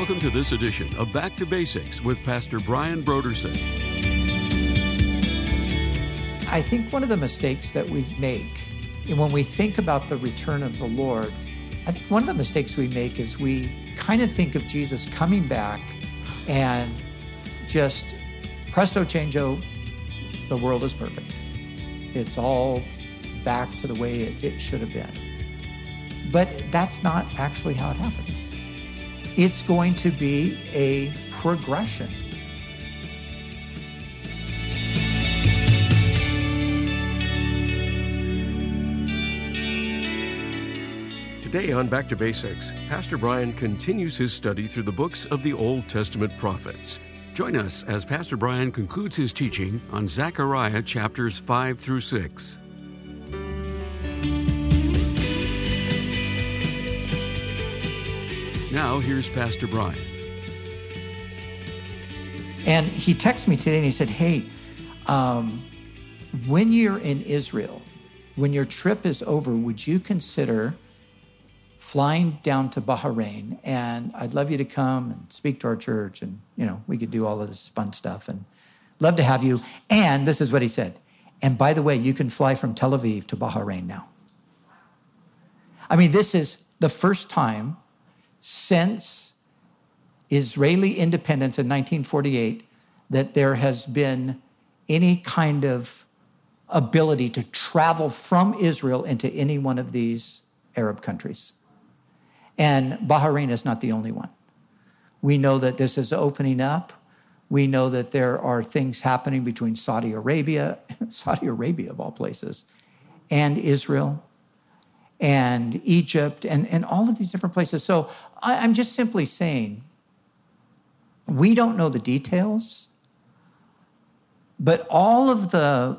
Welcome to this edition of Back to Basics with Pastor Brian Brodersen. I think one of the mistakes that we make when we think about the return of the Lord, I think one of the mistakes we make is we kind of think of Jesus coming back and just presto changeo, the world is perfect. It's all back to the way it should have been. But that's not actually how it happens. It's going to be a progression. Today on Back to Basics, Pastor Brian continues his study through the books of the Old Testament prophets. Join us as Pastor Brian concludes his teaching on Zechariah chapters 5 through 6. Now, here's Pastor Brian. And he texted me today and he said, hey, when you're in Israel, when your trip is over, would you consider flying down to Bahrain? And I'd love you to come and speak to our church. And, we could do all of this fun stuff and love to have you. And this is what he said. And by the way, you can fly from Tel Aviv to Bahrain now. I mean, this is the first time since Israeli independence in 1948 that there has been any kind of ability to travel from Israel into any one of these Arab countries. And Bahrain is not the only one. We know that this is opening up. We know that there are things happening between Saudi Arabia of all places, and Israel, and Egypt, and all of these different places. So I'm just simply saying, we don't know the details, but all of the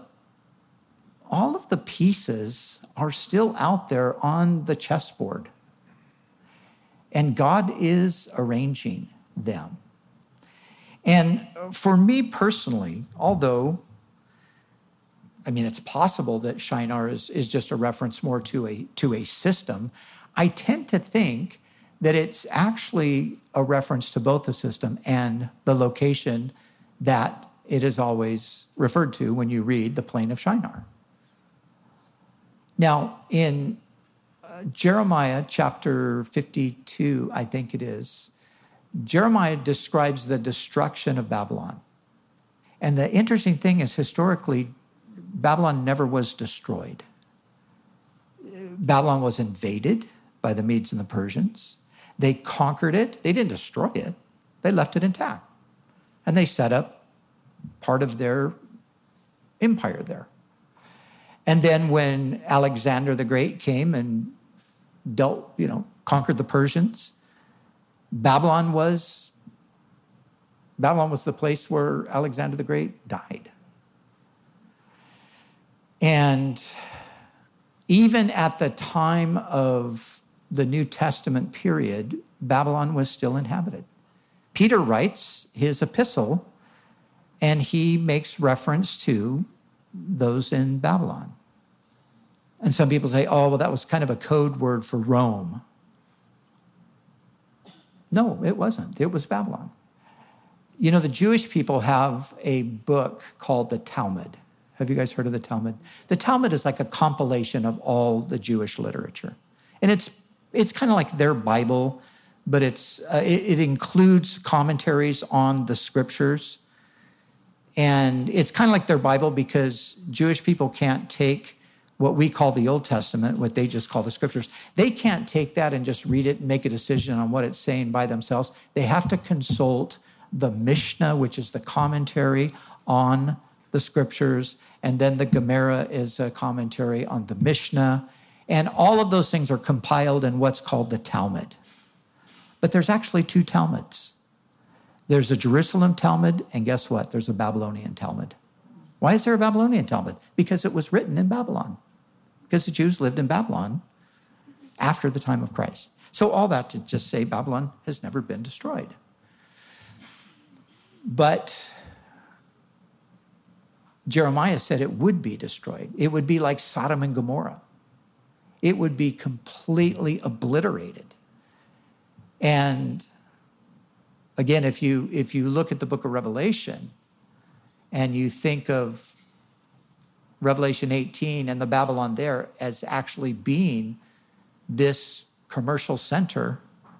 pieces are still out there on the chessboard. And God is arranging them. And for me personally, although it's possible that Shinar is just a reference more to a system, I tend to think that it's actually a reference to both the system and the location that it is always referred to when you read the plain of Shinar. Now, in Jeremiah chapter 52, I think it is, Jeremiah describes the destruction of Babylon. And the interesting thing is, historically, Babylon never was destroyed. Babylon was invaded by the Medes and the Persians. They conquered it. They didn't destroy it. They left it intact. And they set up part of their empire there. And then when Alexander the Great came and conquered the Persians, Babylon was the place where Alexander the Great died. And even at the time of the New Testament period, Babylon was still inhabited. Peter writes his epistle, and he makes reference to those in Babylon. And some people say, oh, well, that was kind of a code word for Rome. No, it wasn't. It was Babylon. The Jewish people have a book called the Talmud. Have you guys heard of the Talmud? The Talmud is like a compilation of all the Jewish literature. And it's kind of like their Bible, but it includes commentaries on the scriptures. And it's kind of like their Bible because Jewish people can't take what we call the Old Testament, what they just call the scriptures. They can't take that and just read it and make a decision on what it's saying by themselves. They have to consult the Mishnah, which is the commentary on the scriptures, and then the Gemara is a commentary on the Mishnah. And all of those things are compiled in what's called the Talmud. But there's actually two Talmuds. There's a Jerusalem Talmud, and guess what? There's a Babylonian Talmud. Why is there a Babylonian Talmud? Because it was written in Babylon. Because the Jews lived in Babylon after the time of Christ. So all that to just say Babylon has never been destroyed. But Jeremiah said it would be destroyed. It would be like Sodom and Gomorrah. It would be completely obliterated. And Again, if you look at the book of Revelation and you think of Revelation 18 and the Babylon there as actually being this commercial center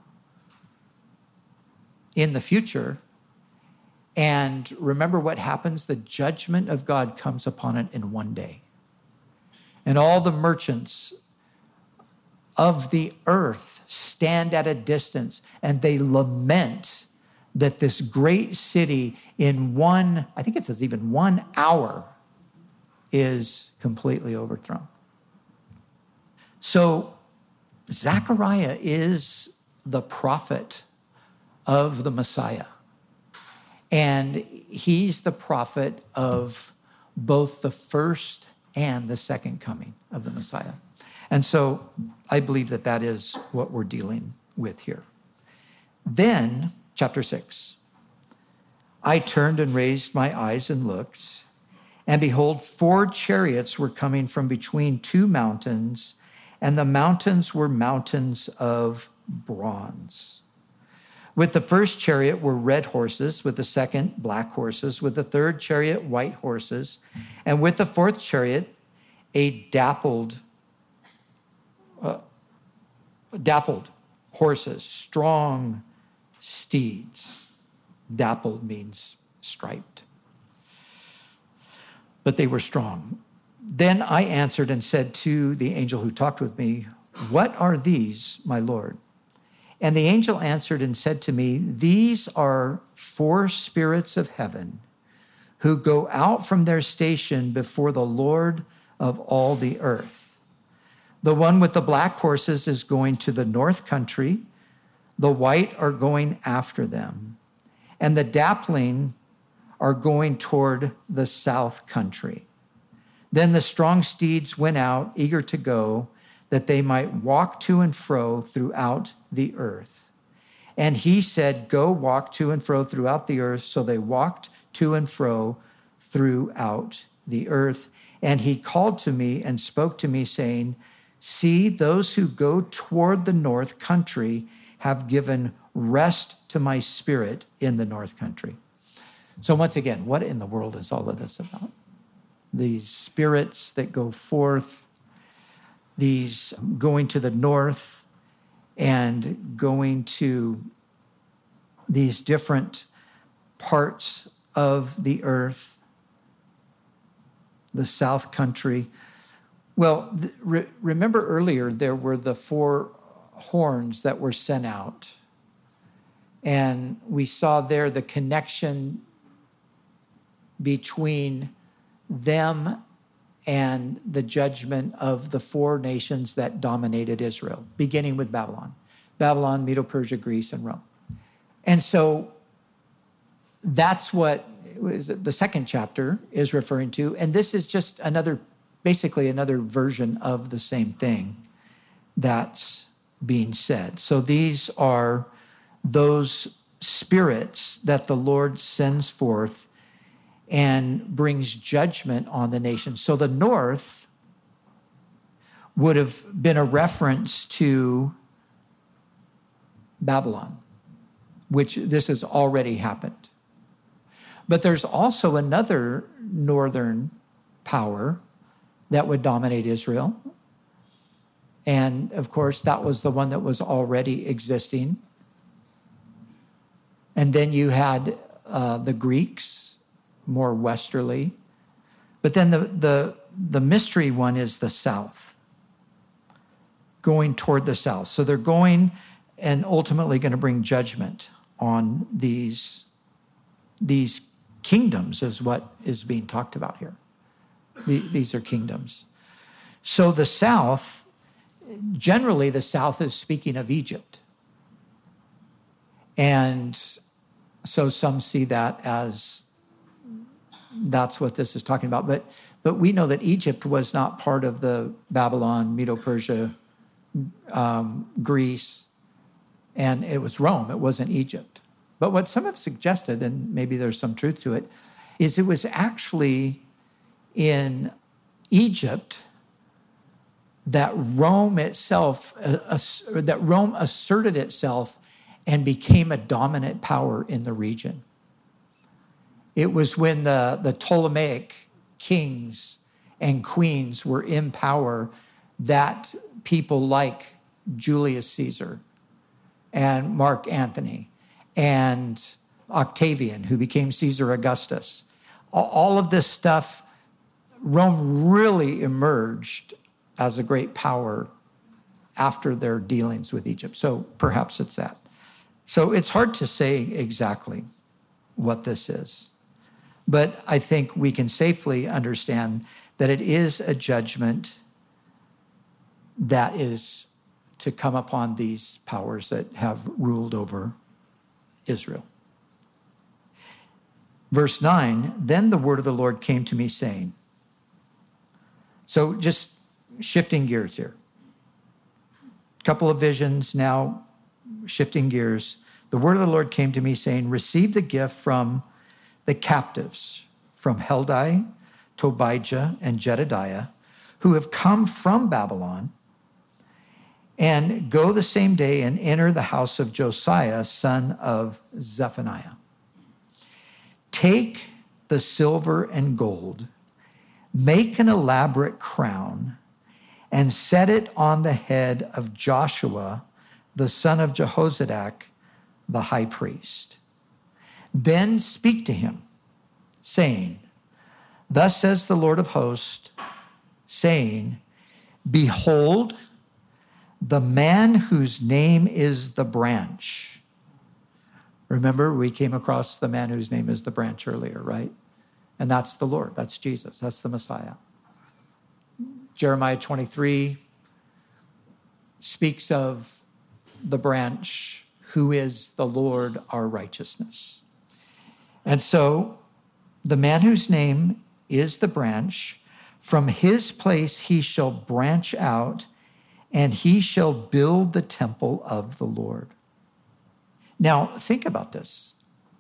in the future, and remember what happens, the judgment of God comes upon it in one day. And all the merchants of the earth stand at a distance and they lament that this great city in one, I think it says even 1 hour, is completely overthrown. So Zechariah is the prophet of the Messiah. And he's the prophet of both the first and the second coming of the Messiah. And so I believe that that is what we're dealing with here. Then, chapter 6, I turned and raised my eyes and looked, and behold, 4 chariots were coming from between 2 mountains, and the mountains were mountains of bronze. With the first chariot were red horses, with the second black horses, with the third chariot white horses, and with the fourth chariot a dappled horses, strong steeds. Dappled means striped. But they were strong. Then I answered and said to the angel who talked with me, "What are these, my Lord?" And the angel answered and said to me, "These are 4 spirits of heaven who go out from their station before the Lord of all the earth. The one with the black horses is going to the north country. The white are going after them. And the dappling are going toward the south country." Then the strong steeds went out, eager to go, that they might walk to and fro throughout the earth. And he said, "Go walk to and fro throughout the earth." So they walked to and fro throughout the earth. And he called to me and spoke to me, saying, "See, those who go toward the north country have given rest to my spirit in the north country." So once again, what in the world is all of this about? These spirits that go forth, these going to the north and going to these different parts of the earth, the south country. Well, remember earlier there were the 4 horns that were sent out. And we saw there the connection between them and the judgment of the 4 nations that dominated Israel, beginning with Babylon. Babylon, Medo-Persia, Greece, and Rome. And so that's what the second chapter is referring to. And this is just basically another version of the same thing that's being said. So these are those spirits that the Lord sends forth and brings judgment on the nation. So the north would have been a reference to Babylon, which this has already happened. But there's also another northern power that would dominate Israel. And of course, that was the one that was already existing. And then you had the Greeks, more westerly. But then the mystery one is the south, going toward the south. So they're going and ultimately going to bring judgment on these kingdoms is what is being talked about here. These are kingdoms. So the south, generally the south is speaking of Egypt. And so some see that as that's what this is talking about. But we know that Egypt was not part of the Babylon, Medo-Persia, Greece, and it was Rome. It wasn't Egypt. But what some have suggested, and maybe there's some truth to it, is it was actually in Egypt that Rome itself, that Rome asserted itself and became a dominant power in the region. It was when the Ptolemaic kings and queens were in power that people like Julius Caesar and Mark Antony and Octavian, who became Caesar Augustus, all of this stuff, Rome really emerged as a great power after their dealings with Egypt. So perhaps it's that. So it's hard to say exactly what this is. But I think we can safely understand that it is a judgment that is to come upon these powers that have ruled over Israel. Verse 9, then the word of the Lord came to me saying, so just shifting gears here. A couple of visions now, shifting gears. The word of the Lord came to me saying, receive the gift from the captives, from Heldai, Tobijah, and Jedediah, who have come from Babylon, and go the same day and enter the house of Josiah, son of Zephaniah. Take the silver and gold, make an elaborate crown, and set it on the head of Joshua, the son of Jehozadak, the high priest. Then speak to him, saying, thus says the Lord of hosts, saying, behold, the man whose name is the branch. Remember, we came across the man whose name is the branch earlier, right? And that's the Lord. That's Jesus. That's the Messiah. Jeremiah 23 speaks of the branch who is the Lord, our righteousness. And so the man whose name is the branch, from his place he shall branch out, and he shall build the temple of the Lord. Now, think about this.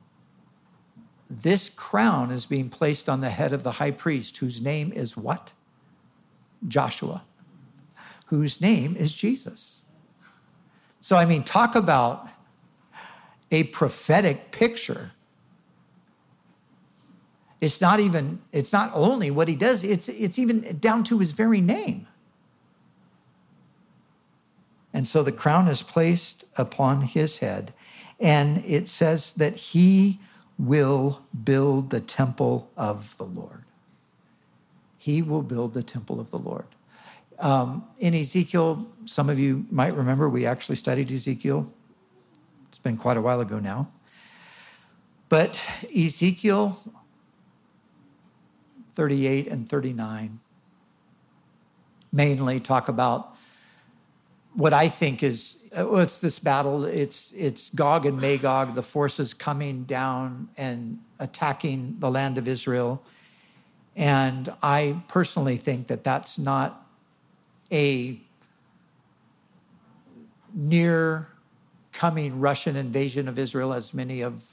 This crown is being placed on the head of the high priest, whose name is what? Joshua, whose name is Jesus. So, I mean, talk about a prophetic picture. It's not only what he does, it's even down to his very name. And so the crown is placed upon his head, and it says that he will build the temple of the Lord. He will build the temple of the Lord. In Ezekiel, some of you might remember, we actually studied Ezekiel. It's been quite a while ago now. But Ezekiel 38 and 39 mainly talk about what I think is, it's this battle. It's Gog and Magog, the forces coming down and attacking the land of Israel. And I personally think that that's not a near coming Russian invasion of Israel, as many of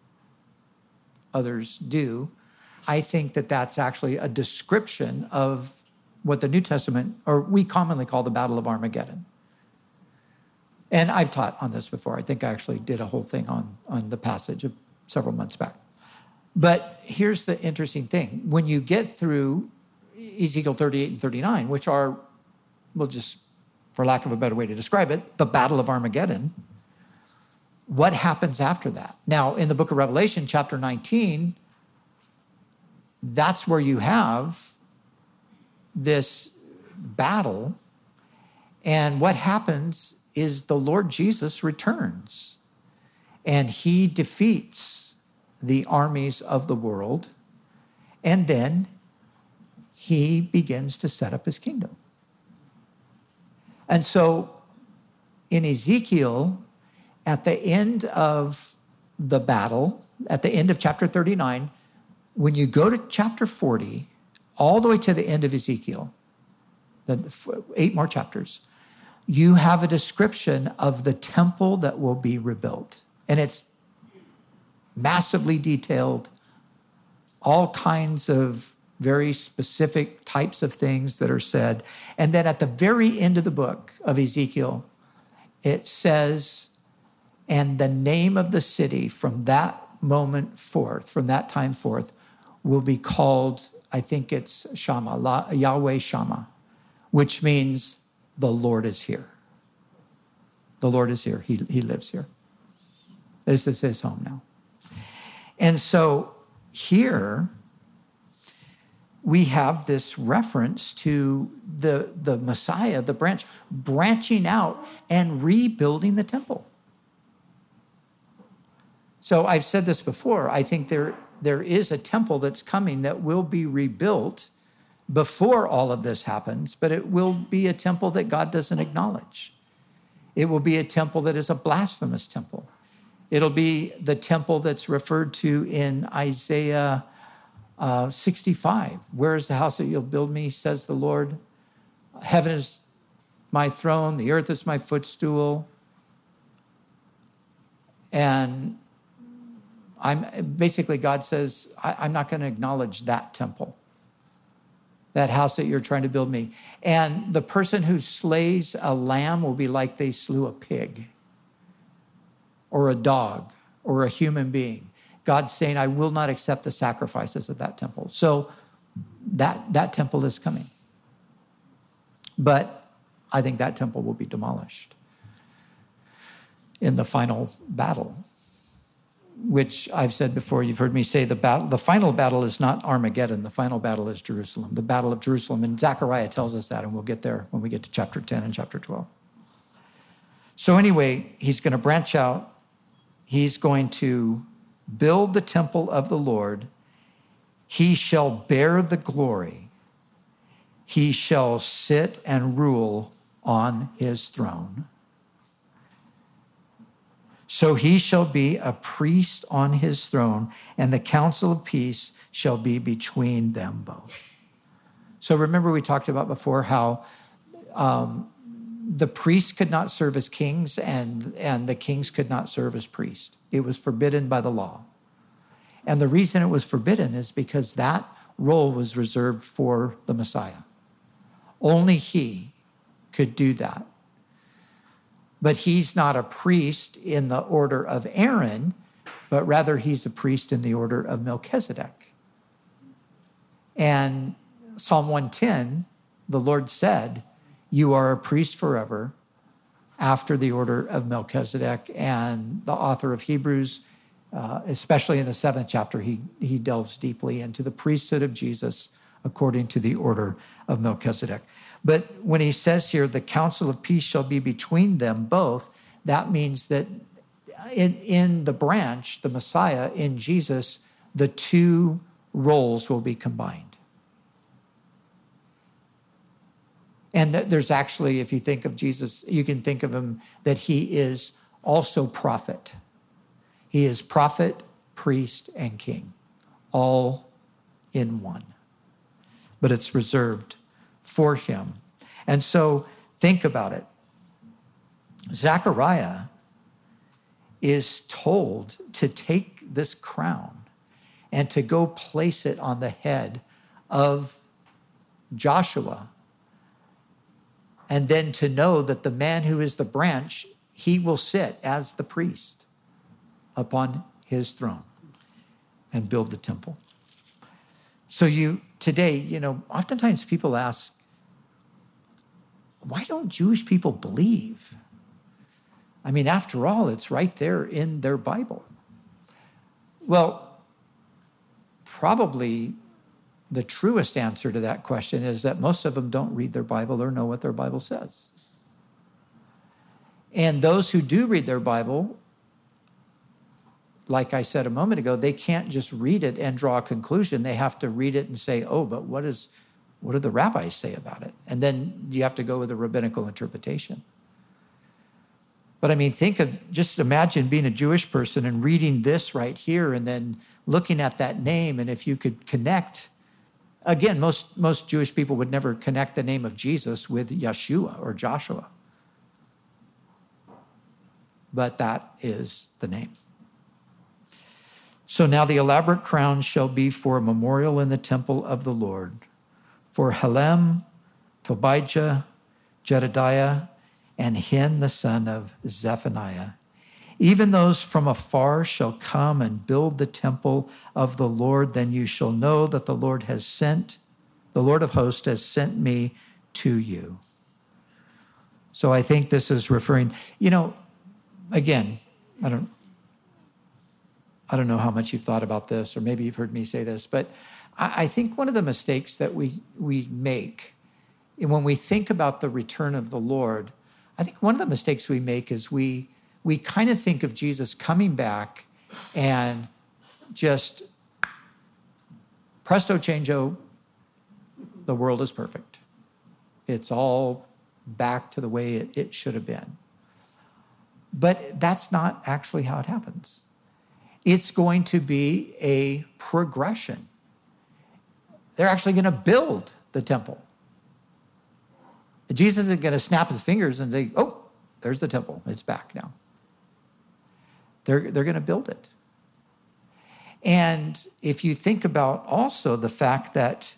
others do. I think that that's actually a description of what the New Testament, or we commonly call the Battle of Armageddon. And I've taught on this before. I think I actually did a whole thing on the passage several months back. But here's the interesting thing. When you get through Ezekiel 38 and 39, which are, we'll just, for lack of a better way to describe it, the Battle of Armageddon, what happens after that? Now, in the book of Revelation, chapter 19, that's where you have this battle. And what happens is the Lord Jesus returns, and he defeats the armies of the world, and then he begins to set up his kingdom. And so in Ezekiel, at the end of the battle, at the end of chapter 39, when you go to chapter 40, all the way to the end of Ezekiel, the 8 more chapters, you have a description of the temple that will be rebuilt. And it's massively detailed, all kinds of very specific types of things that are said. And then at the very end of the book of Ezekiel, it says, And the name of the city from that moment forth, from that time forth, will be called, I think it's Shammah, Yahweh Shammah, which means the Lord is here. The Lord is here. He lives here. This is his home now. And so here we have this reference to the Messiah, the branch, branching out and rebuilding the temple. So I've said this before. I think there is a temple that's coming that will be rebuilt before all of this happens, but it will be a temple that God doesn't acknowledge. It will be a temple that is a blasphemous temple. It'll be the temple that's referred to in Isaiah 65. Where is the house that you'll build me, says the Lord? Heaven is my throne, the earth is my footstool. And God says, I'm not going to acknowledge that temple, that house that you're trying to build me. And the person who slays a lamb will be like they slew a pig or a dog or a human being. God's saying, I will not accept the sacrifices of that temple. So that temple is coming. But I think that temple will be demolished in the final battle, which I've said before, you've heard me say the final battle is not Armageddon. The final battle is Jerusalem, the battle of Jerusalem. And Zechariah tells us that, and we'll get there when we get to chapter 10 and chapter 12. So anyway, he's going to branch out. He's going to build the temple of the Lord. He shall bear the glory. He shall sit and rule on his throne. So he shall be a priest on his throne, and the council of peace shall be between them both. So remember we talked about before how the priests could not serve as kings and the kings could not serve as priests. It was forbidden by the law. And the reason it was forbidden is because that role was reserved for the Messiah. Only he could do that. But he's not a priest in the order of Aaron, but rather he's a priest in the order of Melchizedek. And Psalm 110, the Lord said, you are a priest forever after the order of Melchizedek. And the author of Hebrews, especially in the 7th chapter, he delves deeply into the priesthood of Jesus according to the order of Melchizedek. But when he says here, the council of peace shall be between them both, that means that in the branch, the Messiah, in Jesus, the two roles will be combined. And there's actually, if you think of Jesus, you can think of him that he is also prophet. He is prophet, priest, and king, all in one. But it's reserved for him. And so think about it. Zechariah is told to take this crown and to go place it on the head of Joshua. And then to know that the man who is the branch, he will sit as the priest upon his throne and build the temple. So today, oftentimes people ask, why don't Jewish people believe? I mean, after all, it's right there in their Bible. Well, probably the truest answer to that question is that most of them don't read their Bible or know what their Bible says. And those who do read their Bible, like I said a moment ago, they can't just read it and draw a conclusion. They have to read it and say, oh, but what do the rabbis say about it? And then you have to go with a rabbinical interpretation. But I mean, just imagine being a Jewish person and reading this right here and then looking at that name. And if you could connect, again, most Jewish people would never connect the name of Jesus with Yeshua or Joshua. But that is the name. So now the elaborate crown shall be for a memorial in the temple of the Lord, for Helem, Tobijah, Jedediah, and Hin the son of Zephaniah, Even those from afar shall come and build the temple of the Lord. Then you shall know that the Lord of hosts has sent me to you. So I think this is referring, again, I don't know how much you've thought about this, or maybe you've heard me say this, but I think one of the mistakes that we make when we think about the return of the Lord, I think one of the mistakes we make is we kind of think of Jesus coming back and just presto changeo, the world is perfect. It's all back to the way it should have been. But that's not actually how it happens. It's going to be a progression. They're actually going to build the temple. Jesus isn't going to snap his fingers and say, oh, there's the temple. It's back now. They're going to build it. And if you think about also the fact that,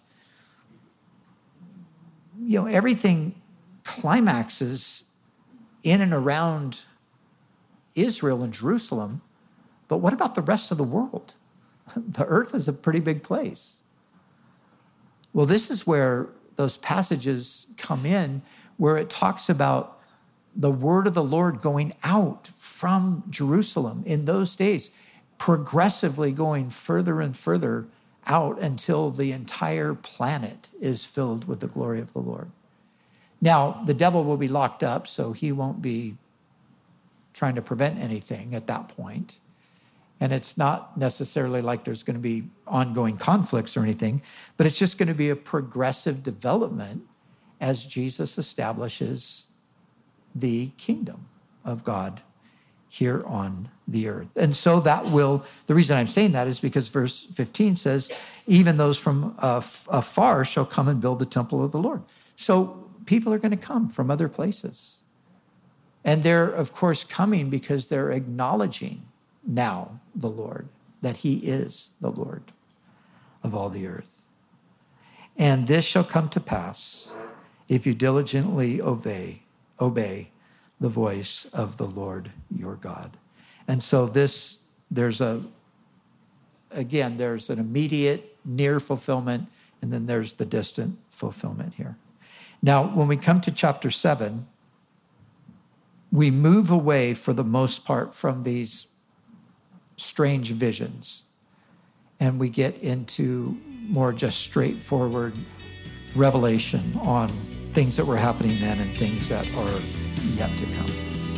everything climaxes in and around Israel and Jerusalem, but what about the rest of the world? The earth is a pretty big place. Well, this is where those passages come in, where it talks about the word of the Lord going out from Jerusalem in those days, progressively going further and further out until the entire planet is filled with the glory of the Lord. Now, the devil will be locked up, so he won't be trying to prevent anything at that point. And it's not necessarily like there's going to be ongoing conflicts or anything, but it's just going to be a progressive development as Jesus establishes the kingdom of God here on the earth. And so the reason I'm saying that is because verse 15 says, even those from afar shall come and build the temple of the Lord. So people are going to come from other places. And they're, of course, coming because they're acknowledging now the Lord, that he is the Lord of all the earth. And this shall come to pass if you diligently obey the voice of the Lord your God. And so there's an immediate near fulfillment, and then there's the distant fulfillment here. Now, when we come to chapter 7, we move away for the most part from these strange visions, and we get into more just straightforward revelation on things that were happening then and things that are yet to come.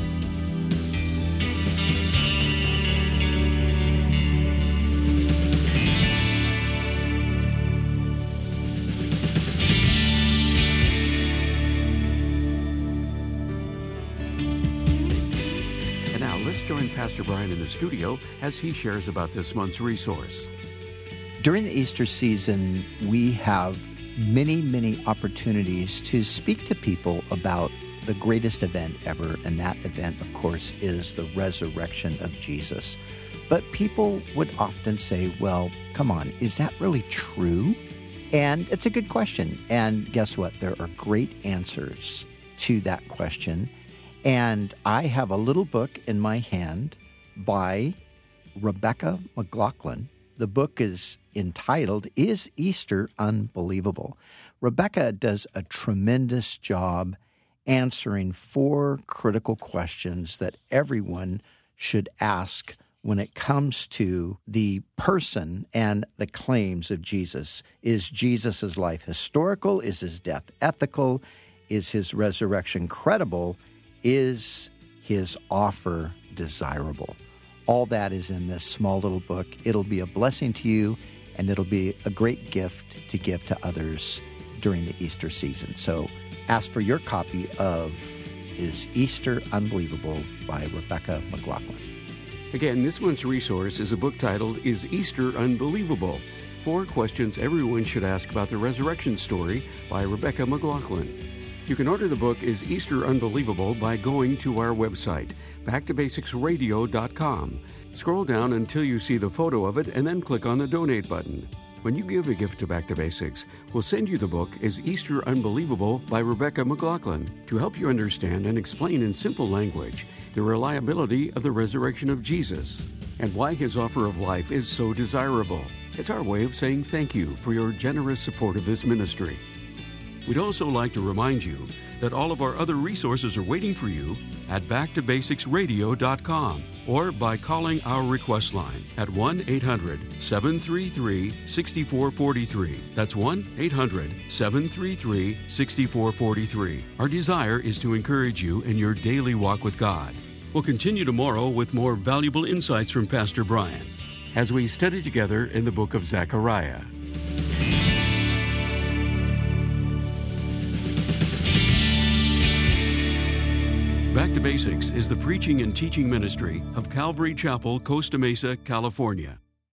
And now let's join Pastor Brian in the studio as he shares about this month's resource. During the Easter season, we have many opportunities to speak to people about the greatest event ever, and that event, of course, is the resurrection of Jesus. But people would often say, well, come on, is that really true? And it's a good question. And guess what? There are great answers to that question. And I have a little book in my hand by Rebecca McLaughlin. The book is entitled, Is Easter Unbelievable? Rebecca does a tremendous job answering 4 critical questions that everyone should ask when it comes to the person and the claims of Jesus. Is Jesus' life historical? Is his death ethical? Is his resurrection credible? Is his offer desirable? All that is in this small little book. It'll be a blessing to you, and it'll be a great gift to give to others during the Easter season. So ask for your copy of Is Easter Unbelievable by Rebecca McLaughlin. Again, this month's resource is a book titled Is Easter Unbelievable? 4 questions everyone should ask about the resurrection story by Rebecca McLaughlin. You can order the book Is Easter Unbelievable by going to our website, backtobasicsradio.com. Scroll down until you see the photo of it and then click on the Donate button. When you give a gift to Back to Basics, we'll send you the book Is Easter Unbelievable by Rebecca McLaughlin to help you understand and explain in simple language the reliability of the resurrection of Jesus and why his offer of life is so desirable. It's our way of saying thank you for your generous support of this ministry. We'd also like to remind you that all of our other resources are waiting for you at backtobasicsradio.com or by calling our request line at 1-800-733-6443. That's 1-800-733-6443. Our desire is to encourage you in your daily walk with God. We'll continue tomorrow with more valuable insights from Pastor Brian as we study together in the book of Zechariah. Back to Basics is the preaching and teaching ministry of Calvary Chapel, Costa Mesa, California.